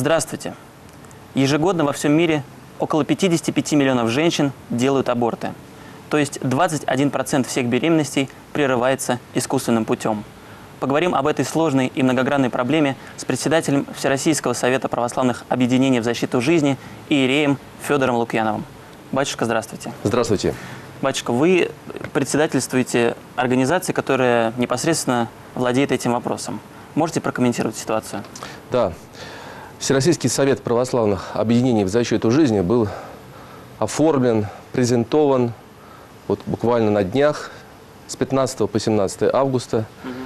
Здравствуйте. Ежегодно во всем мире около 55 миллионов женщин делают аборты. То есть 21% всех беременностей прерывается искусственным путем. Поговорим об этой сложной и многогранной проблеме с председателем Всероссийского совета православных объединений в защиту жизни иереем Федором Лукьяновым. Батюшка, здравствуйте. Здравствуйте. Батюшка, вы председательствуете организации, которая непосредственно владеет этим вопросом. Можете прокомментировать ситуацию? Да. Всероссийский совет православных объединений в защиту жизни был оформлен, презентован вот буквально на днях с 15 по 17 августа.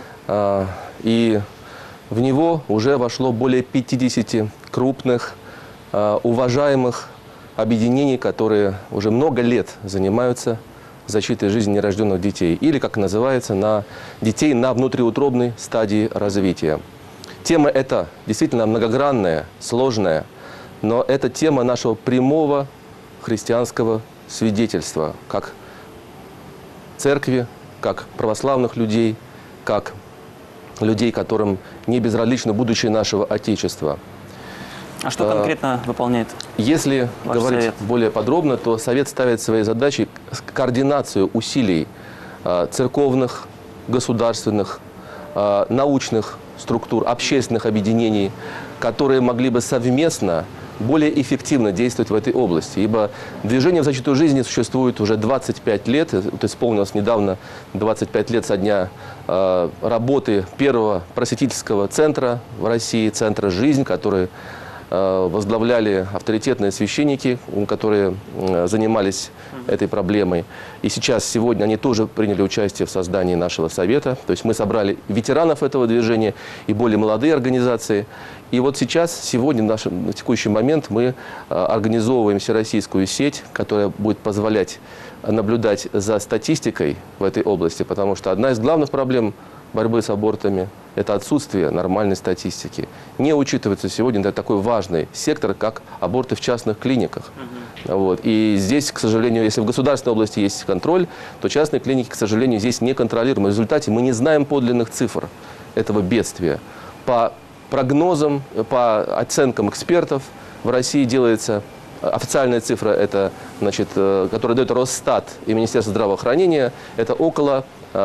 И в него уже вошло более 50 крупных, уважаемых объединений, которые уже много лет занимаются защитой жизни нерожденных детей. Или, как называется, на детей на внутриутробной стадии развития. Тема эта действительно многогранная, сложная, но это тема нашего прямого христианского свидетельства, как церкви, как православных людей, как людей, которым не безразлично будущее нашего Отечества. А что конкретно выполняет Если говорить совет более подробно, то Совет ставит своей задачей координацию усилий церковных, государственных, научных структур, общественных объединений, которые могли бы совместно более эффективно действовать в этой области. Ибо движение в защиту жизни существует уже 25 лет. Вот исполнилось недавно 25 лет со дня работы первого просветительского центра в России, центра «Жизнь», который возглавляли авторитетные священники, которые занимались этой проблемой. И сейчас, сегодня, они тоже приняли участие в создании нашего совета. То есть мы собрали ветеранов этого движения и более молодые организации. И вот сейчас, сегодня, на текущий момент, мы организовываем всероссийскую сеть, которая будет позволять наблюдать за статистикой в этой области, потому что одна из главных проблем борьбы с абортами – это отсутствие нормальной статистики. Не учитывается сегодня такой важный сектор, как аборты в частных клиниках. Вот. И здесь, к сожалению, если в государственной области есть контроль, то частные клиники, к сожалению, здесь не контролируем. В результате мы не знаем подлинных цифр этого бедствия. По прогнозам, по оценкам экспертов, в России делается официальная цифра, это, значит, которая дает Росстат и Министерство здравоохранения, это около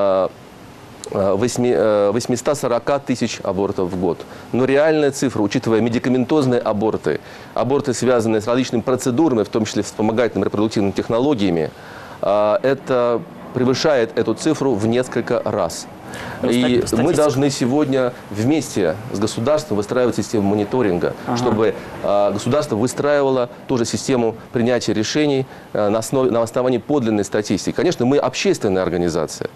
840 тысяч абортов в год. Но реальная цифра, учитывая медикаментозные аборты, аборты, связанные с различными процедурами, в том числе с вспомогательными репродуктивными технологиями, это превышает эту цифру в несколько раз. И мы должны сегодня вместе с государством выстраивать систему мониторинга, чтобы государство выстраивало тоже систему принятия решений на основании подлинной статистики. Конечно, мы общественная организация.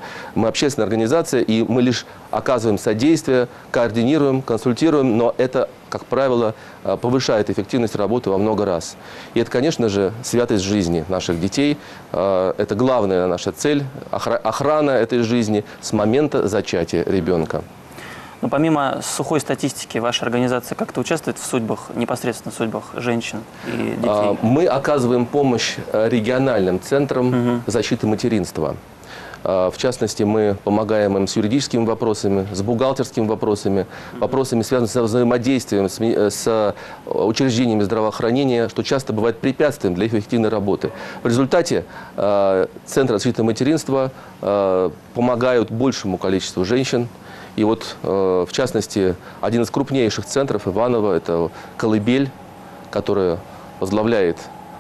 И мы лишь оказываем содействие, координируем, консультируем, но это, как правило, повышает эффективность работы во много раз. И это, конечно же, святость жизни наших детей. Это главная наша цель – охрана этой жизни с момента зачатия ребенка. Но помимо сухой статистики, ваша организация как-то участвует в судьбах, непосредственно в судьбах женщин и детей? Мы оказываем помощь региональным центрам защиты материнства. В частности, мы помогаем им с юридическими вопросами, с бухгалтерскими вопросами, вопросами, связанными с взаимодействием с учреждениями здравоохранения, что часто бывает препятствием для их эффективной работы. В результате Центры защиты материнства помогают большему количеству женщин. И вот, в частности, один из крупнейших центров Иваново – это «Колыбель», которую возглавляет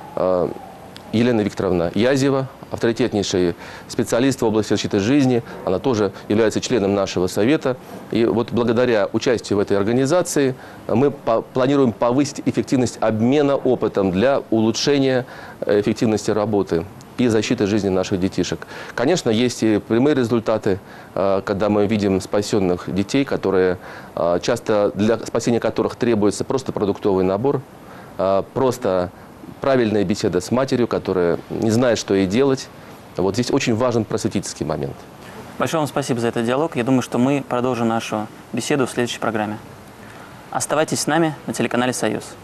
Елена Викторовна Язева, авторитетнейший специалист в области защиты жизни. Она тоже является членом нашего совета. И вот благодаря участию в этой организации мы планируем повысить эффективность обмена опытом для улучшения эффективности работы и защиты жизни наших детишек. Конечно, есть и прямые результаты, когда мы видим спасенных детей, которые часто для спасения которых требуется просто продуктовый набор, просто правильная беседа с матерью, которая не знает, что ей делать. Вот здесь очень важен просветительский момент. Большое вам спасибо за этот диалог. Я думаю, что мы продолжим нашу беседу в следующей программе. Оставайтесь с нами на телеканале «Союз».